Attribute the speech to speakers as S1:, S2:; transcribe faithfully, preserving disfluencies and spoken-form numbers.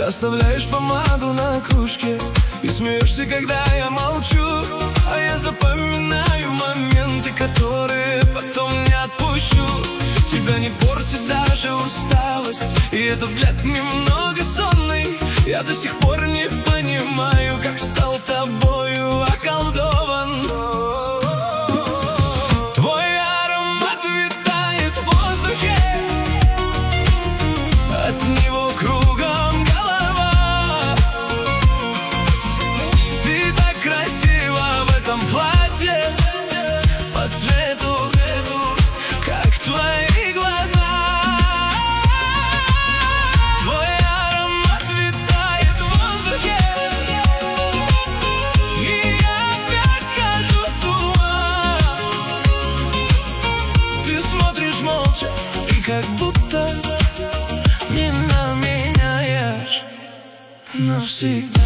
S1: Ты оставляешь помаду на кружке и смеешься, когда я молчу. А я запоминаю моменты, которые потом не отпущу. Тебя не портит даже усталость, и этот взгляд немного сонный. Я до сих пор не понимаю, как стал тобою околдован. Твой аромат витает в воздухе, от него кругом голова. Ты так красива в этом платье, по цвету, как твои глаза. Твой аромат витает в воздухе, и я опять схожу с ума. Ты смотришь молча и как будто меня меняешь навсегда.